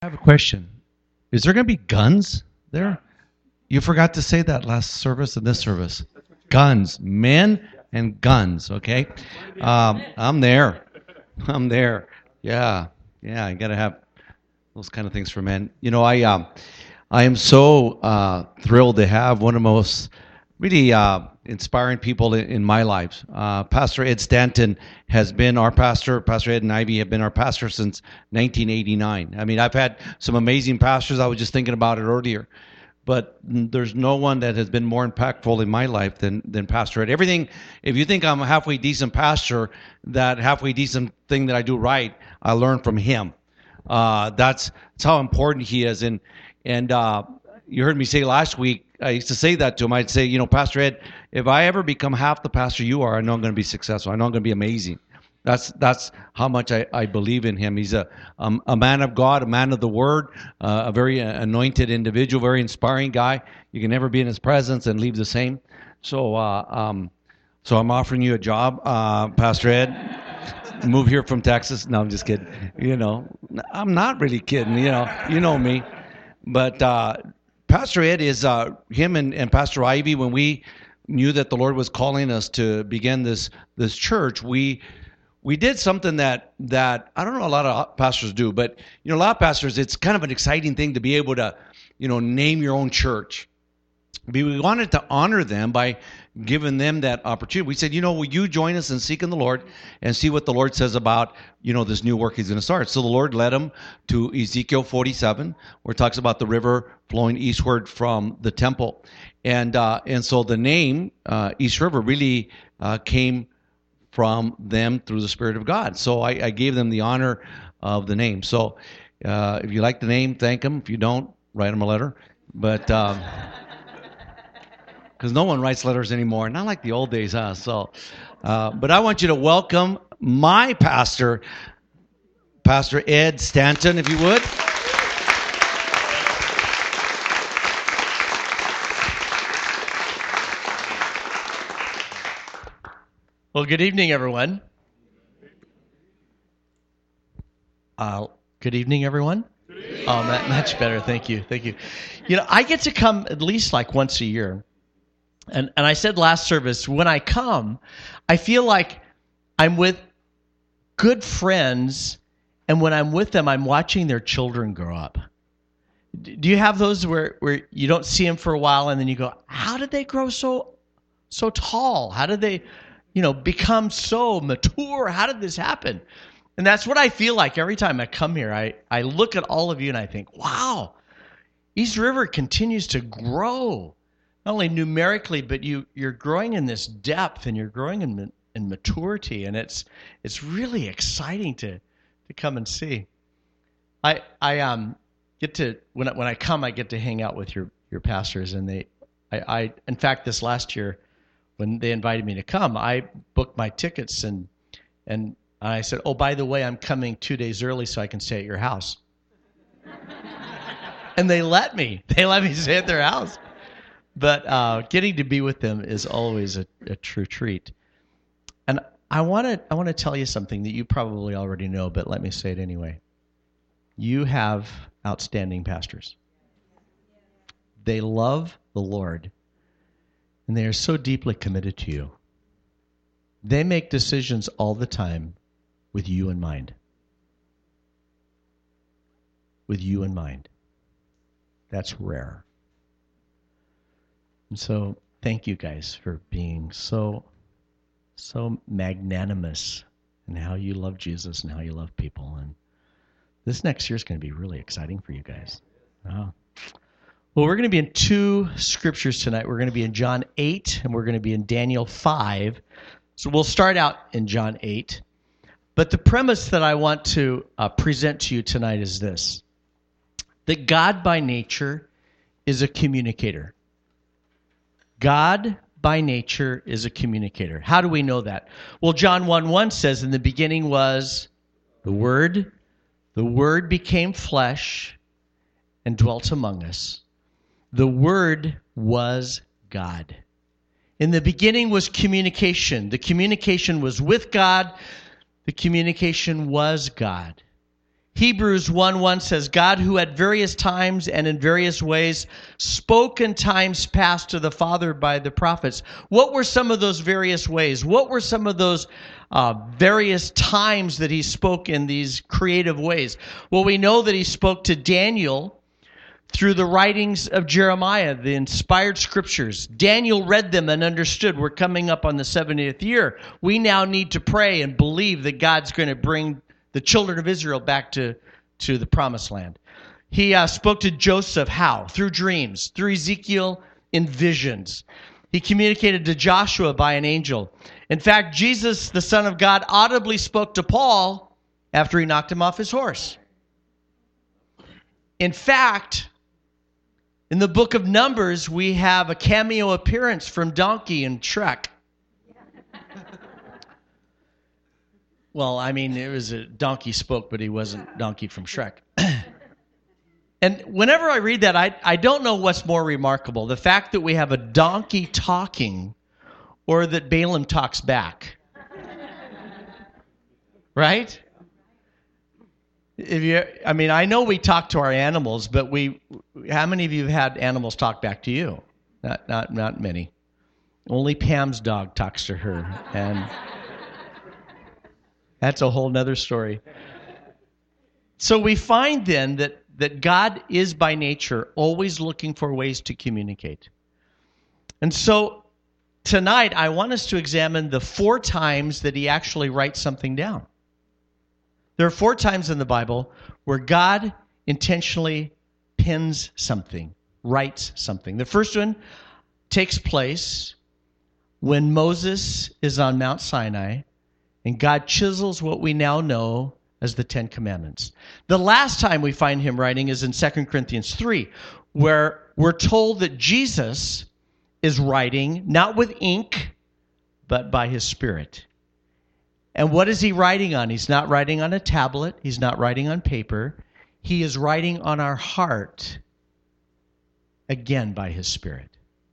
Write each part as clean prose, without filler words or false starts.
I have a question. Is there going to be guns there? You forgot to say that last service and this service. Guns, men and guns. Okay, I'm there. I'm there. Yeah, yeah. I got to have those kind of things for men. I am so thrilled to have one of the most really inspiring people in my life. Pastor Ed Stanton has been our pastor. Pastor Ed and Ivy have been our pastor since 1989. I mean, I've had some amazing pastors. I was just thinking about it earlier. But there's no one that has been more impactful in my life than Pastor Ed. Everything, if you think I'm a halfway decent pastor, that halfway decent thing that I do right, I learned from him. That's how important he is. And you heard me say last week, I used to say that to him. I'd say, Pastor Ed, if I ever become half the pastor you are, I know I'm going to be successful. I know I'm going to be amazing. That's how much I believe in him. He's a man of God, a man of the Word, a very anointed individual, very inspiring guy. You can never be in his presence and leave the same. So I'm offering you a job, Pastor Ed. Move here from Texas. No, I'm just kidding. I'm not really kidding. You know me. But Pastor Ed is him and Pastor Ivy. When we knew that the Lord was calling us to begin this church, we did something that I don't know a lot of pastors do, but a lot of pastors, it's kind of an exciting thing to be able to name your own church. We wanted to honor them by giving them that opportunity. We said, will you join us in seeking the Lord and see what the Lord says about, this new work he's going to start. So the Lord led him to Ezekiel 47, where it talks about the river flowing eastward from the temple. And so the name East River really came from them through the Spirit of God. So I gave them the honor of the name. So if you like the name, thank them. If you don't, write them a letter. But because no one writes letters anymore, not like the old days, huh? So, but I want you to welcome my pastor, Pastor Ed Stanton, if you would. Well, good evening, everyone. Good evening, everyone. Oh, much better. Thank you. I get to come at least like once a year. And I said last service, when I come, I feel like I'm with good friends, and when I'm with them, I'm watching their children grow up. Do you have those where you don't see them for a while, and then you go, how did they grow so tall? How did they become so mature? How did this happen? And that's what I feel like every time I come here. I look at all of you and I think, wow, East River continues to grow. Not only numerically, but you're growing in this depth, and you're growing in maturity, and it's really exciting to come and see. I get to when I come, I get to hang out with your pastors, and I in fact this last year when they invited me to come, I booked my tickets and I said, oh, by the way, I'm coming 2 days early so I can stay at your house. And they let me stay at their house. But getting to be with them is always a true treat. And I want to tell you something that you probably already know, but let me say it anyway. You have outstanding pastors. They love the Lord, and they are so deeply committed to you. They make decisions all the time with you in mind. With you in mind. That's rare. And so thank you guys for being so magnanimous in how you love Jesus and how you love people. And this next year is going to be really exciting for you guys. Oh. Well, we're going to be in two scriptures tonight. We're going to be in John 8 and we're going to be in Daniel 5. So we'll start out in John 8. But the premise that I want to present to you tonight is this: that God by nature is a communicator. God, by nature, is a communicator. How do we know that? Well, John 1:1 says, in the beginning was the Word. The Word became flesh and dwelt among us. The Word was God. In the beginning was communication. The communication was with God. The communication was God. Hebrews 1:1 says, God, who at various times and in various ways spoke in times past to the Father by the prophets. What were some of those various ways? What were some of those various times that he spoke in these creative ways? Well, we know that he spoke to Daniel through the writings of Jeremiah, the inspired scriptures. Daniel read them and understood. We're coming up on the 70th year. We now need to pray and believe that God's going to bring the children of Israel back to the promised land. He spoke to Joseph how? Through dreams. Through Ezekiel in visions. He communicated to Joshua by an angel. In fact, Jesus, the Son of God, audibly spoke to Paul after he knocked him off his horse. In fact, in the book of Numbers, we have a cameo appearance from Donkey and Shrek. Well, I mean, it was a donkey spoke, but he wasn't Donkey from Shrek. And whenever I read that, I don't know what's more remarkable, the fact that we have a donkey talking or that Balaam talks back. Right? I know we talk to our animals, but how many of you have had animals talk back to you? Not many. Only Pam's dog talks to her, and that's a whole nother story. So we find then that God is by nature always looking for ways to communicate. And so tonight I want us to examine the 4 times that he actually writes something down. There are 4 times in the Bible where God intentionally pens something, writes something. The first one takes place when Moses is on Mount Sinai and God chisels what we now know as the 10 Commandments. The last time we find him writing is in 2 Corinthians 3, where we're told that Jesus is writing not with ink, but by his Spirit. And what is he writing on? He's not writing on a tablet. He's not writing on paper. He is writing on our heart, again by his Spirit.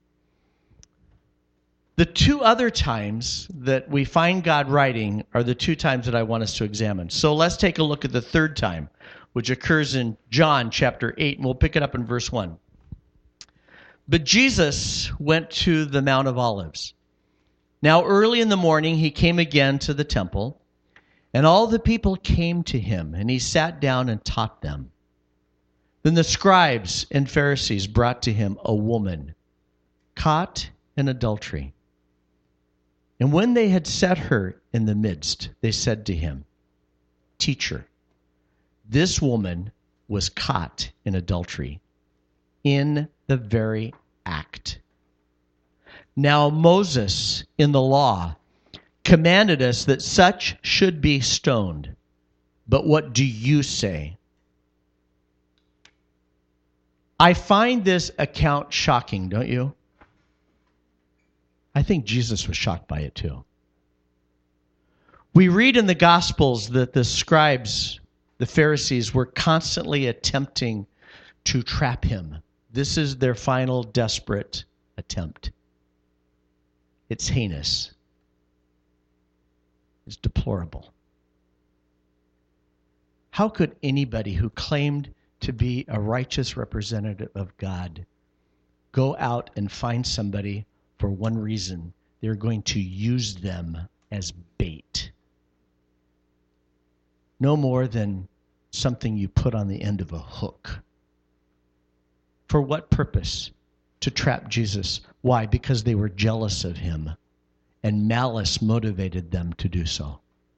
The 2 other times that we find God writing are the 2 times that I want us to examine. So let's take a look at the 3rd time, which occurs in John chapter 8, and we'll pick it up in verse 1. But Jesus went to the Mount of Olives. Now early in the morning he came again to the temple, and all the people came to him, and he sat down and taught them. Then the scribes and Pharisees brought to him a woman caught in adultery. And when they had set her in the midst, they said to him, Teacher, this woman was caught in adultery, in the very act. Now Moses in the law commanded us that such should be stoned. But what do you say? I find this account shocking, don't you? I think Jesus was shocked by it too. We read in the Gospels that the scribes, the Pharisees, were constantly attempting to trap him. This is their final desperate attempt. It's heinous. It's deplorable. How could anybody who claimed to be a righteous representative of God go out and find somebody for one reason? They're going to use them as bait. No more than something you put on the end of a hook. For what purpose? To trap Jesus. Why? Because they were jealous of him, and malice motivated them to do so.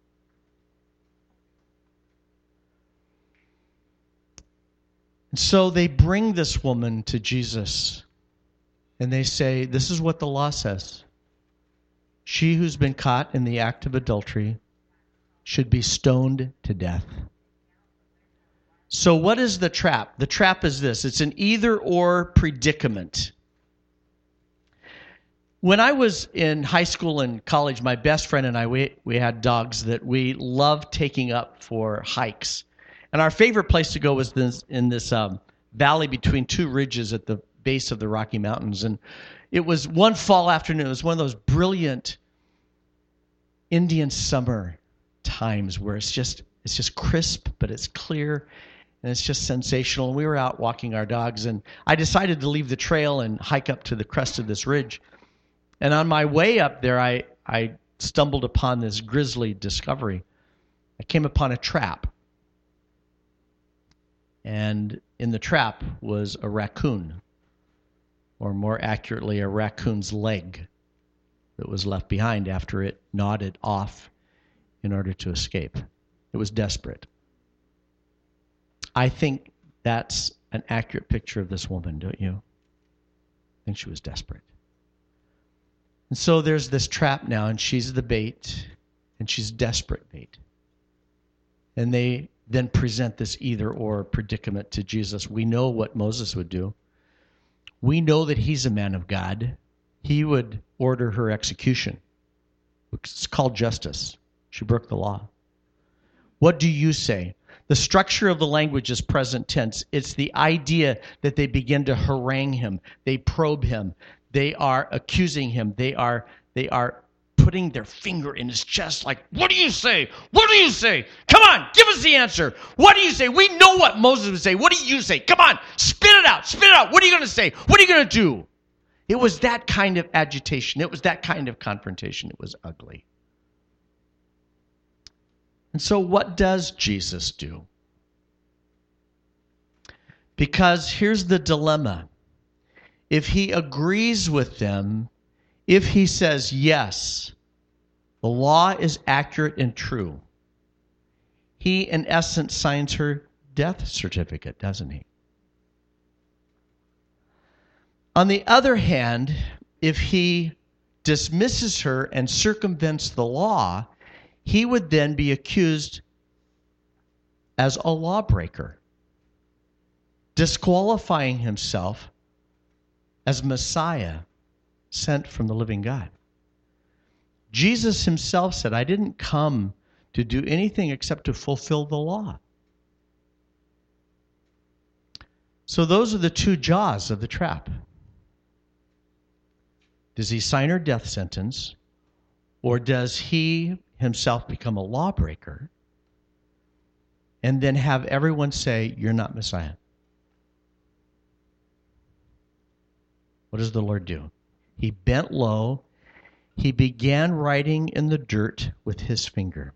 And so they bring this woman to Jesus, and they say, this is what the law says. She who's been caught in the act of adultery should be stoned to death. So what is the trap? The trap is this. It's an either-or predicament. When I was in high school and college, my best friend and I, we had dogs that we loved taking up for hikes. And our favorite place to go was in this valley between 2 ridges at the base of the Rocky Mountains. And it was one fall afternoon. It was one of those brilliant Indian summer times where it's just It's just crisp, but it's clear, and it's just sensational. And we were out walking our dogs, and I decided to leave the trail and hike up to the crest of this ridge. And on my way up there, I stumbled upon this grisly discovery. I came upon a trap. And in the trap was a raccoon, or more accurately, a raccoon's leg that was left behind after it gnawed it off in order to escape. It was desperate. I think that's an accurate picture of this woman, don't you? I think she was desperate. And so there's this trap now, and she's the bait, and she's desperate bait. And they then present this either-or predicament to Jesus. We know what Moses would do. We know that he's a man of God. He would order her execution. It's called justice. She broke the law. What do you say? The structure of the language is present tense. It's the idea that they begin to harangue him. They probe him. They are accusing him. They are putting their finger in his chest like, what do you say? What do you say? Come on, give us the answer. What do you say? We know what Moses would say. What do you say? Come on, spit it out. Spit it out. What are you going to say? What are you going to do? It was that kind of agitation. It was that kind of confrontation. It was ugly. And so what does Jesus do? Because here's the dilemma. If he agrees with them, if he says, yes, the law is accurate and true, he, in essence, signs her death certificate, doesn't he? On the other hand, if he dismisses her and circumvents the law, he would then be accused as a lawbreaker, disqualifying himself as Messiah sent from the living God. Jesus himself said, I didn't come to do anything except to fulfill the law. So those are the two jaws of the trap. Does he sign her death sentence, or does he himself become a lawbreaker and then have everyone say, you're not Messiah? What does the Lord do? He bent low. He began writing in the dirt with his finger.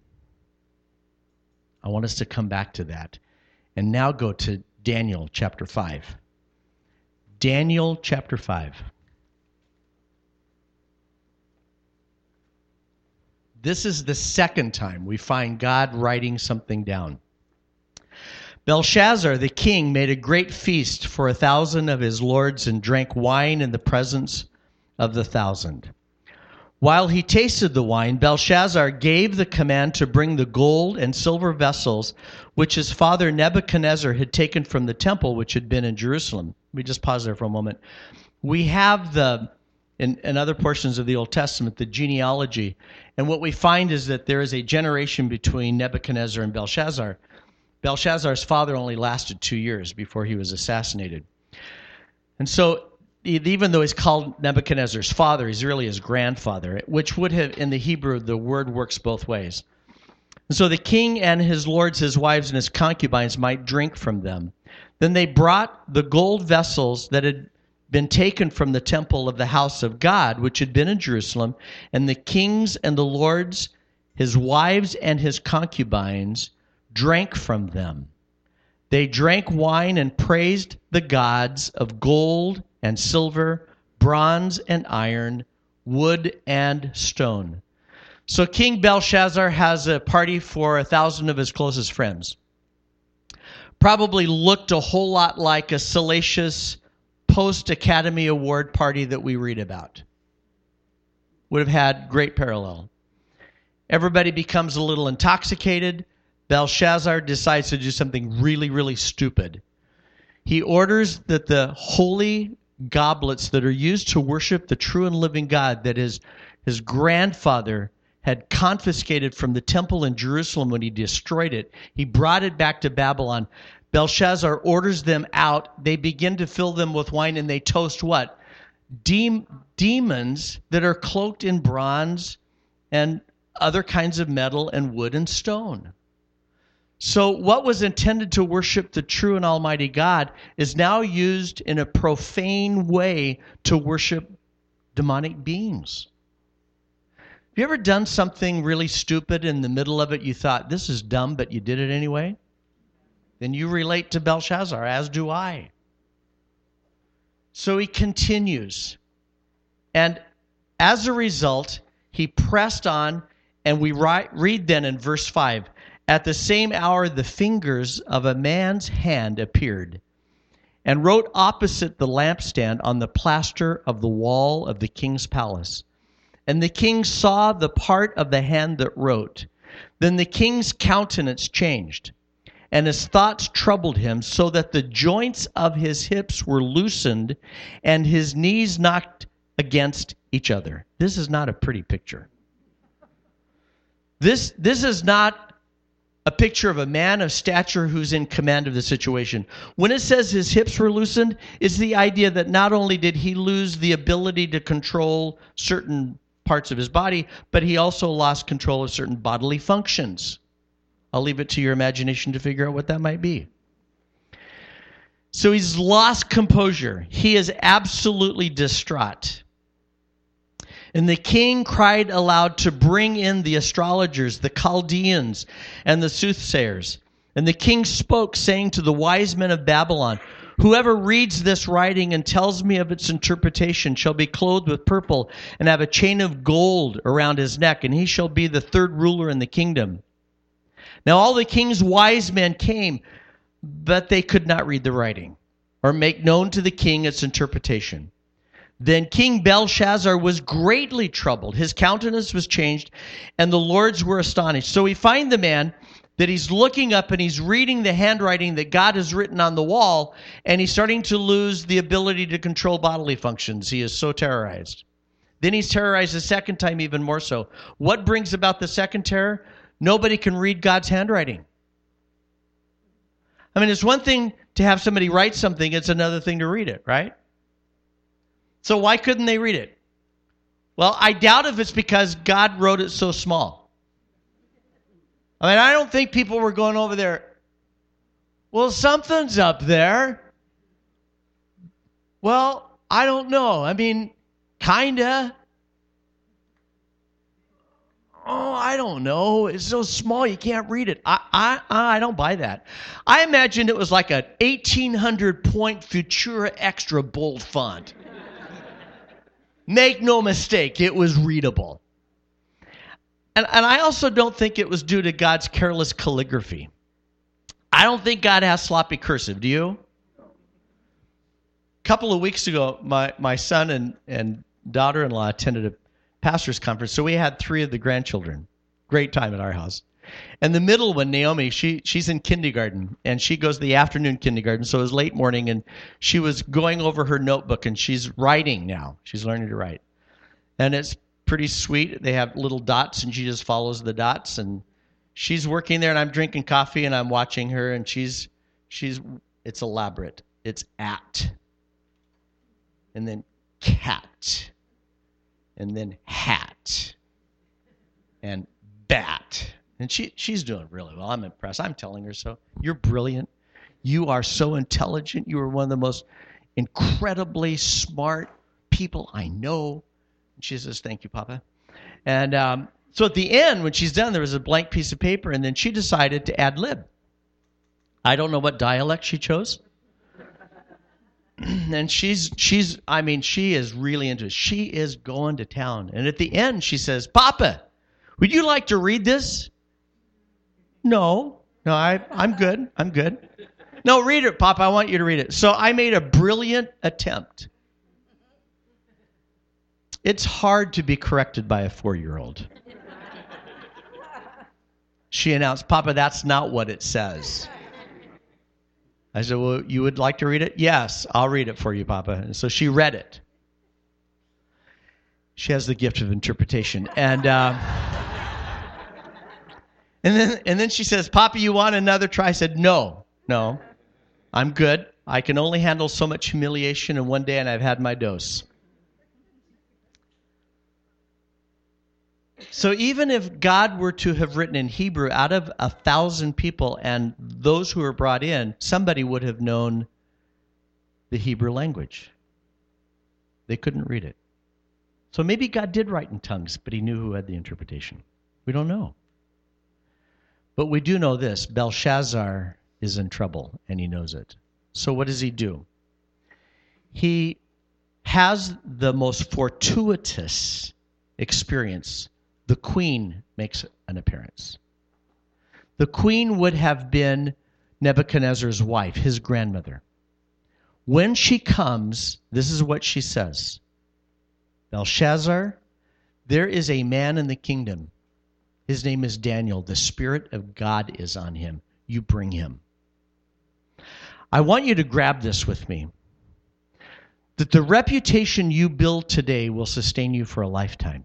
I want us to come back to that. And now go to Daniel chapter 5. Daniel chapter 5. This is the second time we find God writing something down. Belshazzar, the king, made a great feast for 1,000 of his lords and drank wine in the presence of the 1,000. While he tasted the wine, Belshazzar gave the command to bring the gold and silver vessels which his father Nebuchadnezzar had taken from the temple which had been in Jerusalem. Let me just pause there for a moment. We have in other portions of the Old Testament, the genealogy, and what we find is that there is a generation between Nebuchadnezzar and Belshazzar. Belshazzar's father only lasted 2 years before he was assassinated. And so even though he's called Nebuchadnezzar's father, he's really his grandfather, which would have, in the Hebrew, the word works both ways. And so the king and his lords, his wives, and his concubines might drink from them. Then they brought the gold vessels that had been taken from the temple of the house of God, which had been in Jerusalem, and the kings and the lords, his wives and his concubines, drank from them. They drank wine and praised the gods of gold and silver, bronze and iron, wood and stone. So King Belshazzar has a party for 1,000 of his closest friends. Probably looked a whole lot like a salacious post-Academy Award party that we read about. Would have had great parallel. Everybody becomes a little intoxicated. Belshazzar decides to do something really, really stupid. He orders that the holy goblets that are used to worship the true and living God, that his grandfather had confiscated from the temple in Jerusalem when he destroyed it, he brought it back to Babylon. Belshazzar orders them out. They begin to fill them with wine, and they toast what? Demons that are cloaked in bronze and other kinds of metal and wood and stone. So what was intended to worship the true and almighty God is now used in a profane way to worship demonic beings. Have you ever done something really stupid in the middle of it? You thought, this is dumb, but you did it anyway? Then you relate to Belshazzar, as do I. So he continues. And as a result, he pressed on, and we read then in verse 5, at the same hour the fingers of a man's hand appeared and wrote opposite the lampstand on the plaster of the wall of the king's palace. And the king saw the part of the hand that wrote. Then the king's countenance changed, and his thoughts troubled him, so that the joints of his hips were loosened and his knees knocked against each other. This is not a pretty picture. This is not a picture of a man of stature who's in command of the situation. When it says his hips were loosened, it's the idea that not only did he lose the ability to control certain parts of his body, but he also lost control of certain bodily functions. I'll leave it to your imagination to figure out what that might be. So he's lost composure. He is absolutely distraught. And the king cried aloud to bring in the astrologers, the Chaldeans, and the soothsayers. And the king spoke, saying to the wise men of Babylon, whoever reads this writing and tells me of its interpretation shall be clothed with purple and have a chain of gold around his neck, and he shall be the third ruler in the kingdom. Now all the king's wise men came, but they could not read the writing or make known to the king its interpretation. Then King Belshazzar was greatly troubled. His countenance was changed, and the lords were astonished. So we find the man that he's looking up and he's reading the handwriting that God has written on the wall, and he's starting to lose the ability to control bodily functions. He is so terrorized. Then he's terrorized a second time, even more so. What brings about the second terror? Nobody can read God's handwriting. I mean, it's one thing to have somebody write something, it's another thing to read it, right? So why couldn't they read it? Well, I doubt if it's because God wrote it so small. I mean, I don't think people were going over there, well, something's up there. Well, I don't know. I mean, kinda. Oh, I don't know. It's so small you can't read it. I don't buy that. I imagine it was like an 1800-point Futura Extra bold font. Make no mistake, it was readable. And I also don't think it was due to God's careless calligraphy. I don't think God has sloppy cursive. Do you? A couple of weeks ago, my son and daughter-in-law attended a pastor's conference, so we had 3 of the grandchildren. Great time at our house. And the middle one, Naomi, she's in kindergarten, and she goes to the afternoon kindergarten, so it was late morning, and she was going over her notebook, and she's writing now. She's learning to write. And it's pretty sweet. They have little dots, and she just follows the dots, and she's working there, and I'm drinking coffee, and I'm watching her, and she's it's elaborate. It's at, and then cat, and then hat, and bat. And she's doing really well. I'm impressed. I'm telling her so. You're brilliant. You are so intelligent. You are one of the most incredibly smart people I know. And she says, thank you, Papa. And so at the end, when she's done, there was a blank piece of paper, and then she decided to ad lib. I don't know what dialect she chose. And she is really into it. She is going to town. And at the end, she says, Papa, would you like to read this? No, I'm good. I'm good. No, read it, Papa. I want you to read it. So I made a brilliant attempt. It's hard to be corrected by a 4-year-old. She announced, Papa, that's not what it says. I said, well, you would like to read it? Yes, I'll read it for you, Papa. And so she read it. She has the gift of interpretation. And then she says, Papa, you want another try? I said, no, I'm good. I can only handle so much humiliation in one day, and I've had my dose. So even if God were to have written in Hebrew out of 1,000 people and those who were brought in, somebody would have known the Hebrew language. They couldn't read it. So maybe God did write in tongues, but he knew who had the interpretation. We don't know. But we do know this. Belshazzar is in trouble, and he knows it. So what does he do? He has the most fortuitous experience. The queen makes an appearance. The queen would have been Nebuchadnezzar's wife, his grandmother. When she comes, this is what she says. Belshazzar, there is a man in the kingdom. His name is Daniel. The Spirit of God is on him. You bring him. I want you to grab this with me. That the reputation you build today will sustain you for a lifetime.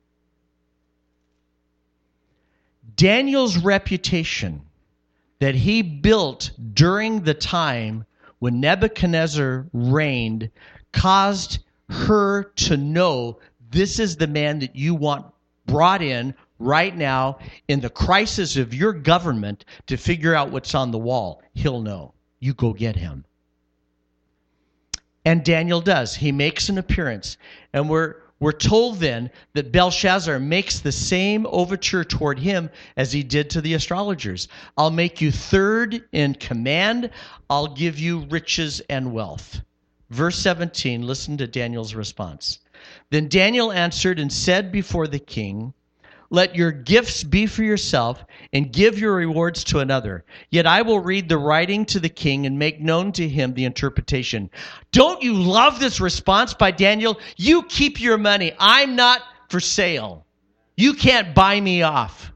Daniel's reputation that he built during the time when Nebuchadnezzar reigned caused her to know this is the man that you want brought in right now in the crisis of your government to figure out what's on the wall. He'll know. You go get him. And Daniel does. He makes an appearance. And we're told then that Belshazzar makes the same overture toward him as he did to the astrologers. I'll make you third in command. I'll give you riches and wealth. Verse 17, listen to Daniel's response. Then Daniel answered and said before the king, let your gifts be for yourself and give your rewards to another. Yet I will read the writing to the king and make known to him the interpretation. Don't you love this response by Daniel? You keep your money. I'm not for sale. You can't buy me off.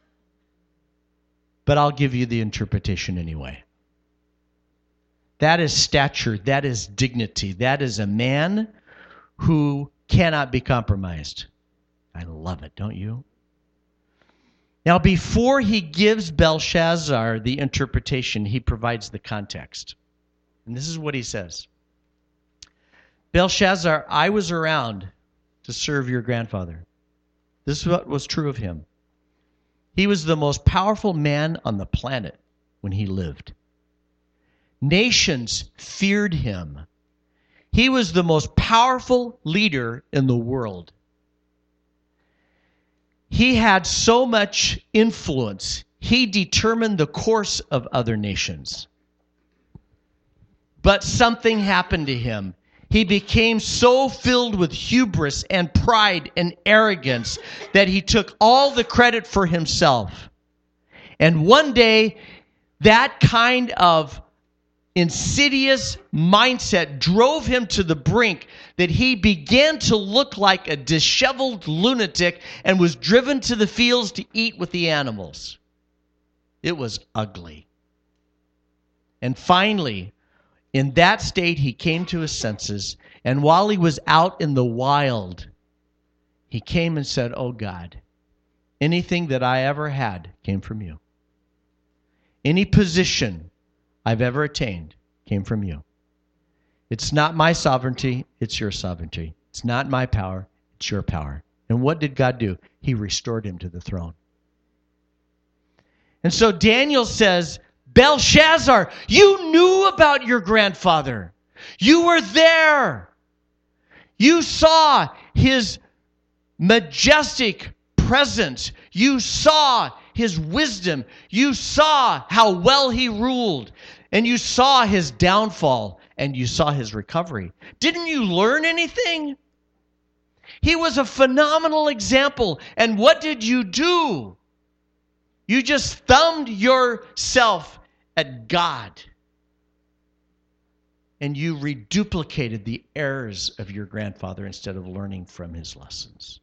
But I'll give you the interpretation anyway. That is stature. That is dignity. That is a man who cannot be compromised. I love it, don't you? Now, before he gives Belshazzar the interpretation, he provides the context. And this is what he says. Belshazzar, I was around to serve your grandfather. This is what was true of him. He was the most powerful man on the planet when he lived. Nations feared him. He was the most powerful leader in the world. He had so much influence, he determined the course of other nations. But something happened to him. He became so filled with hubris and pride and arrogance that he took all the credit for himself. And one day, that kind of insidious mindset drove him to the brink that he began to look like a disheveled lunatic and was driven to the fields to eat with the animals. It was ugly. And finally, in that state, he came to his senses, and while he was out in the wild, he came and said, "Oh God, anything that I ever had came from you. Any position I've ever attained came from you. It's not my sovereignty, it's your sovereignty. It's not my power, it's your power." And what did God do? He restored him to the throne. And so Daniel says, Belshazzar, you knew about your grandfather. You were there. You saw his majestic presence. You saw his wisdom. You saw how well he ruled. And you saw his downfall. And you saw his recovery. Didn't you learn anything? He was a phenomenal example. And what did you do? You just thumbed yourself at God. And you reduplicated the errors of your grandfather instead of learning from his lessons.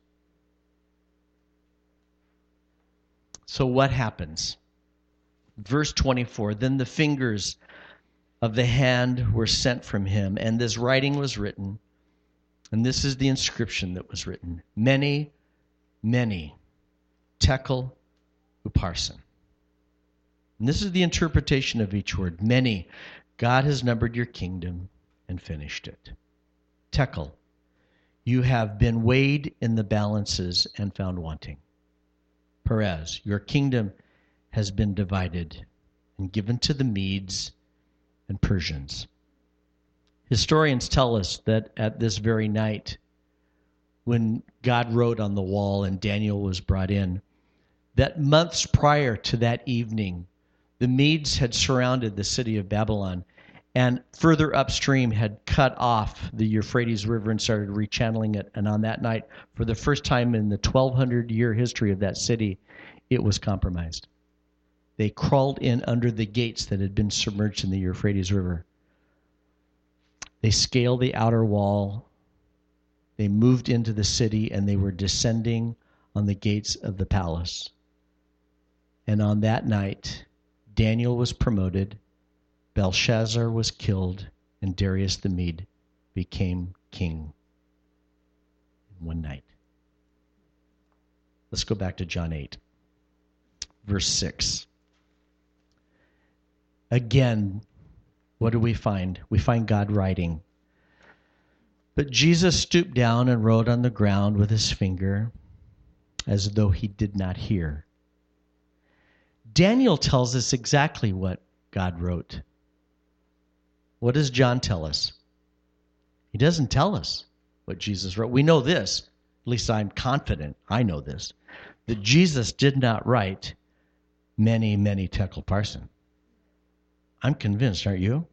So what happens? Verse 24, then the fingers of the hand were sent from him, and this writing was written. And this is the inscription that was written. Many, many, tekel upharsin. And this is the interpretation of each word. Many. God has numbered your kingdom and finished it. Tekel. you have been weighed in the balances and found wanting. Perez, your kingdom has been divided and given to the Medes and Persians. Historians tell us that at this very night, when God wrote on the wall and Daniel was brought in, that months prior to that evening, the Medes had surrounded the city of Babylon and further upstream had cut off the Euphrates River and started rechanneling it. And on that night, for the first time in the 1,200-year history of that city, it was compromised. They crawled in under the gates that had been submerged in the Euphrates River. They scaled the outer wall. They moved into the city, and they were descending on the gates of the palace. And on that night, Daniel was promoted, Belshazzar was killed, and Darius the Mede became king in one night. Let's go back to John 8, verse 6. Again, what do we find? We find God writing. But Jesus stooped down and wrote on the ground with his finger as though he did not hear. Daniel tells us exactly what God wrote. What does John tell us? He doesn't tell us what Jesus wrote. We know this, at least I'm confident, I know this, that Jesus did not write many, many tekel parsin. I'm convinced, aren't you?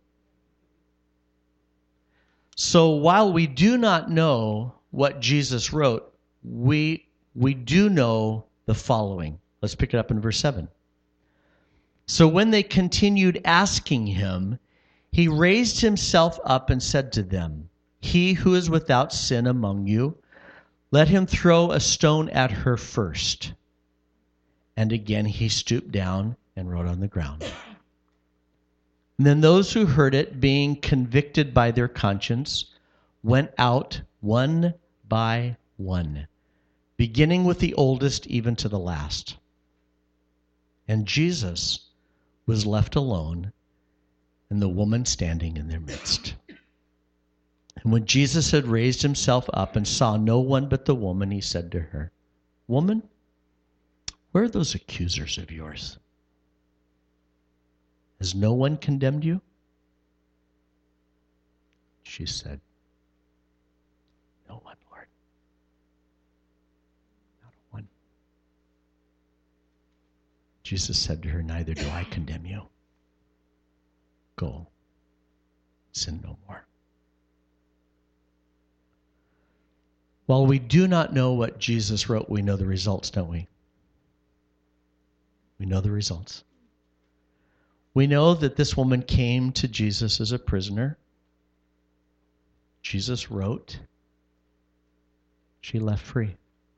So while we do not know what Jesus wrote, we do know the following. Let's pick it up in verse 7. So when they continued asking him, he raised himself up and said to them, "He who is without sin among you, let him throw a stone at her first." And again he stooped down and wrote on the ground. And then those who heard it, being convicted by their conscience, went out one by one, beginning with the oldest even to the last. And Jesus was left alone, and the woman standing in their midst. And when Jesus had raised himself up and saw no one but the woman, he said to her, "Woman, where are those accusers of yours? Has no one condemned you?" She said, "No one, Lord. Not one." Jesus said to her, "Neither do I condemn you. Go, sin no more." While we do not know what Jesus wrote, we know the results, don't we? We know the results. We know that this woman came to Jesus as a prisoner. Jesus wrote. She left free.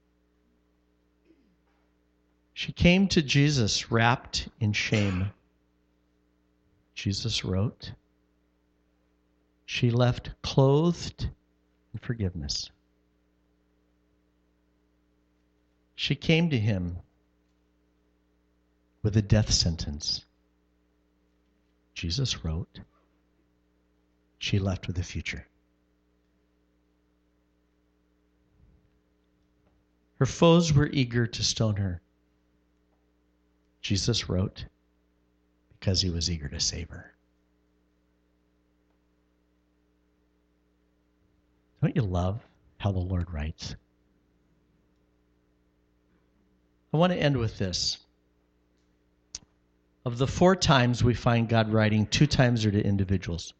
She came to Jesus wrapped in shame. Jesus wrote. She left clothed in forgiveness. She came to him with a death sentence. Jesus wrote. She left with a future. Her foes were eager to stone her. Jesus wrote because he was eager to save her. Don't you love how the Lord writes? I want to end with this. Of the 4 times we find God writing, 2 times are to individuals.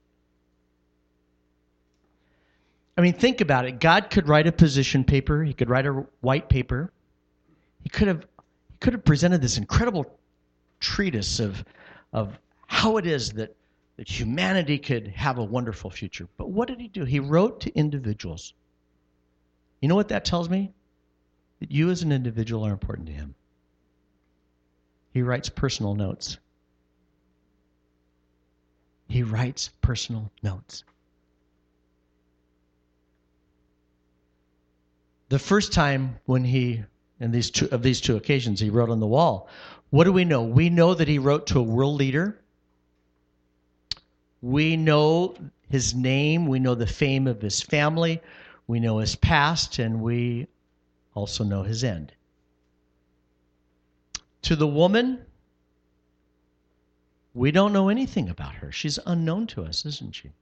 I mean, think about it. God could write a position paper. He could write a white paper. He could have presented this incredible treatise of how it is that humanity could have a wonderful future. But what did he do? He wrote to individuals. You know what that tells me? That you as an individual are important to him. He writes personal notes. He writes personal notes. The first time when he, in these two occasions, he wrote on the wall, what do we know? We know that he wrote to a world leader. We know his name. We know the fame of his family. We know his past, and we also know his end. To the woman, we don't know anything about her. She's unknown to us, isn't she?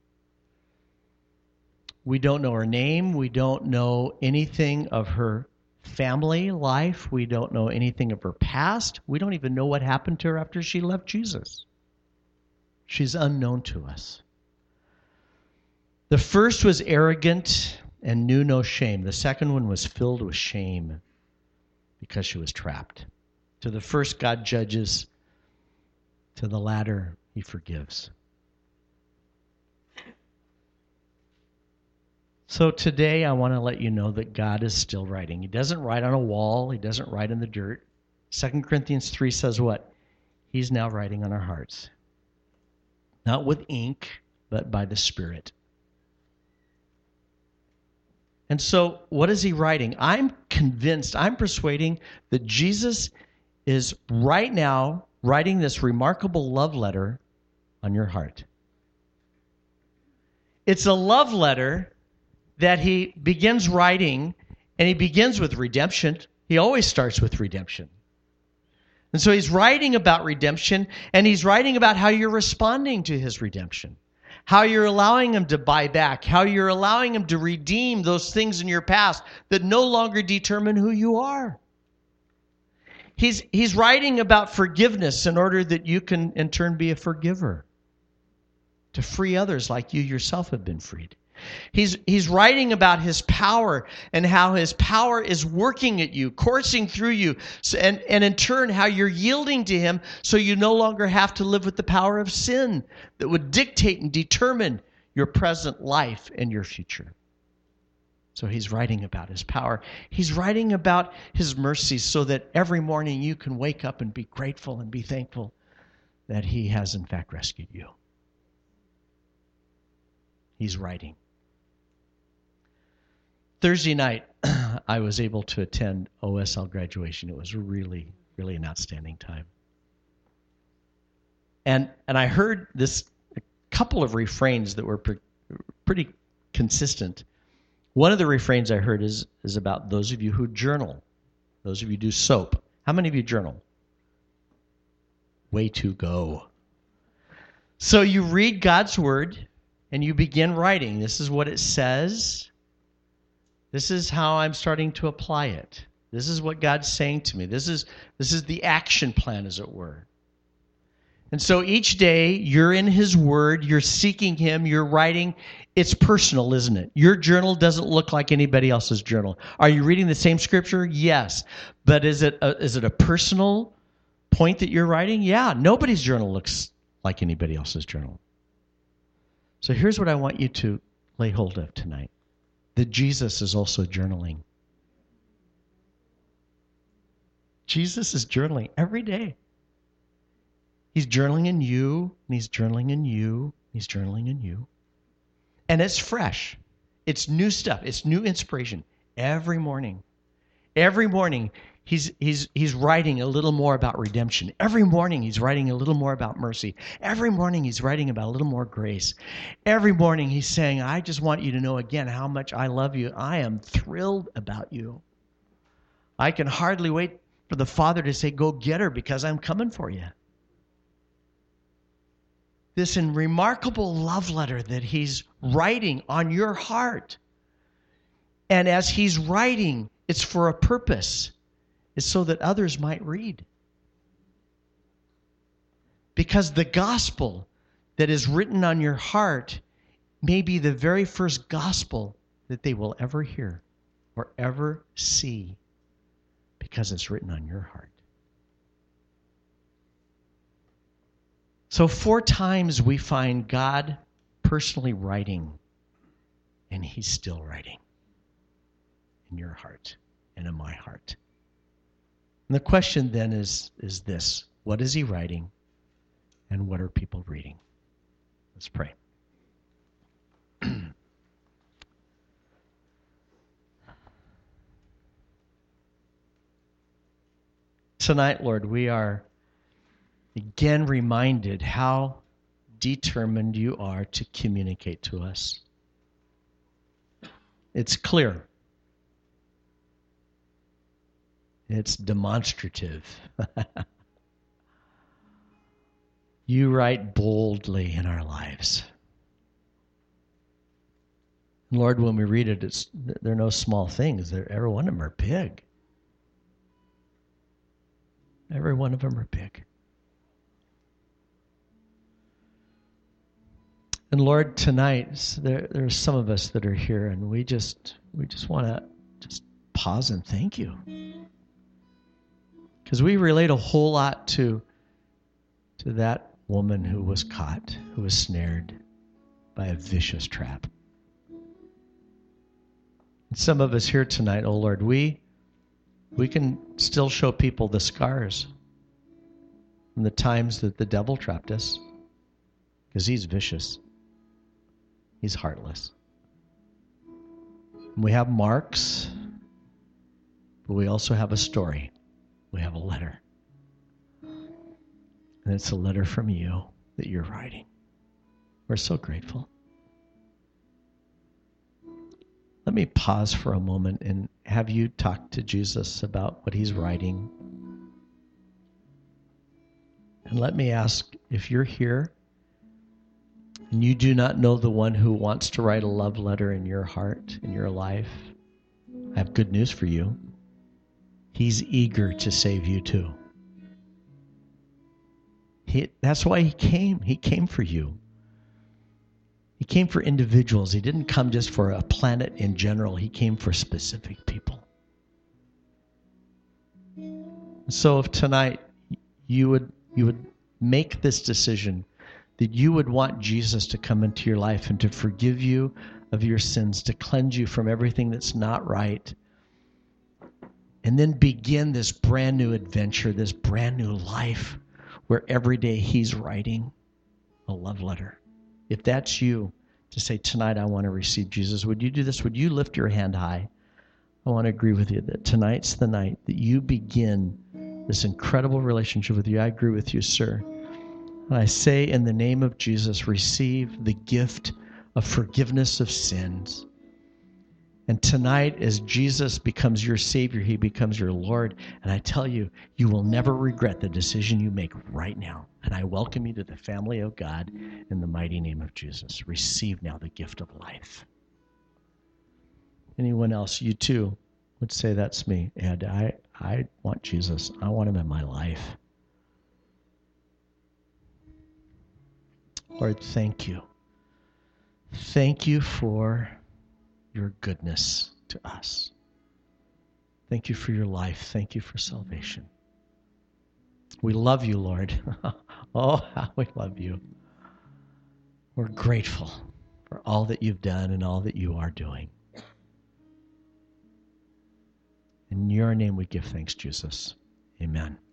We don't know her name. We don't know anything of her family life. We don't know anything of her past. We don't even know what happened to her after she left Jesus. She's unknown to us. The first was arrogant and knew no shame. The second one was filled with shame because she was trapped. To the first, God judges. To the latter, he forgives. So today I want to let you know that God is still writing. He doesn't write on a wall. He doesn't write in the dirt. 2 Corinthians 3 says what? He's now writing on our hearts. Not with ink, but by the Spirit. And so what is he writing? I'm convinced, I'm persuading that Jesus is right now writing this remarkable love letter on your heart. It's a love letter that he begins writing, and he begins with redemption. He always starts with redemption. And so he's writing about redemption, and he's writing about how you're responding to his redemption, how you're allowing him to buy back, how you're allowing him to redeem those things in your past that no longer determine who you are. He's writing about forgiveness in order that you can, in turn, be a forgiver, to free others like you yourself have been freed. He's writing about his power and how his power is working at you, coursing through you, and in turn how you're yielding to him so you no longer have to live with the power of sin that would dictate and determine your present life and your future. So he's writing about his power. He's writing about his mercy so that every morning you can wake up and be grateful and be thankful that he has in fact rescued you. He's writing. Thursday night, I was able to attend OSL graduation. It was really, really an outstanding time. And I heard this a couple of refrains that were pretty consistent. One of the refrains I heard is about those of you who journal, those of you who do SOAP. How many of you journal? Way to go. So you read God's word and you begin writing. This is what it says. This is how I'm starting to apply it. This is what God's saying to me. This is the action plan, as it were. And so each day, you're in his word, you're seeking him, you're writing. It's personal, isn't it? Your journal doesn't look like anybody else's journal. Are you reading the same scripture? Yes. But is it a personal point that you're writing? Yeah. Nobody's journal looks like anybody else's journal. So here's what I want you to lay hold of tonight. That Jesus is also journaling. Jesus is journaling every day. He's journaling in you, and he's journaling in you, he's journaling in you. And it's fresh. It's new stuff. It's new inspiration every morning. Every morning, he's writing a little more about redemption. Every morning, he's writing a little more about mercy. Every morning, he's writing about a little more grace. Every morning, he's saying, I just want you to know again how much I love you. I am thrilled about you. I can hardly wait for the Father to say, go get her because I'm coming for you. This remarkable love letter that he's writing on your heart. And as he's writing, it's for a purpose. It's so that others might read. Because the gospel that is written on your heart may be the very first gospel that they will ever hear or ever see, because it's written on your heart. So 4 times we find God personally writing, and he's still writing in your heart and in my heart. And the question then is this: what is he writing, and what are people reading? Let's pray. Tonight, Lord, we are again reminded how determined you are to communicate to us. It's clear. It's demonstrative. You write boldly in our lives. Lord, when we read it, they're no small things. Every one of them are big. Every one of them are big. And Lord, tonight, there's some of us that are here, and we just want to just pause and thank you. Because we relate a whole lot to that woman who was caught, who was snared by a vicious trap. And some of us here tonight, oh Lord, we can still show people the scars from the times that the devil trapped us, because he's vicious. He's heartless. And we have marks, but we also have a story. We have a letter. And it's a letter from you that you're writing. We're so grateful. Let me pause for a moment and have you talk to Jesus about what he's writing. And let me ask, if you're here and you do not know the one who wants to write a love letter in your heart, in your life, I have good news for you. He's eager to save you too. That's why he came. He came for you. He came for individuals. He didn't come just for a planet in general. He came for specific people. So if tonight you would make this decision that you would want Jesus to come into your life and to forgive you of your sins, to cleanse you from everything that's not right, and then begin this brand new adventure, this brand new life where every day he's writing a love letter. If that's you, to say, tonight I want to receive Jesus, would you do this? Would you lift your hand high? I want to agree with you that tonight's the night that you begin this incredible relationship with you. I agree with you, sir. And I say in the name of Jesus, receive the gift of forgiveness of sins. And tonight, as Jesus becomes your Savior, he becomes your Lord. And I tell you, you will never regret the decision you make right now. And I welcome you to the family of God in the mighty name of Jesus. Receive now the gift of life. Anyone else, you too, would say, that's me, Ed. I want Jesus. I want him in my life. Lord, thank you. Thank you for your goodness to us. Thank you for your life. Thank you for salvation. We love you, Lord. Oh, how we love you. We're grateful for all that you've done and all that you are doing. In your name we give thanks, Jesus. Amen.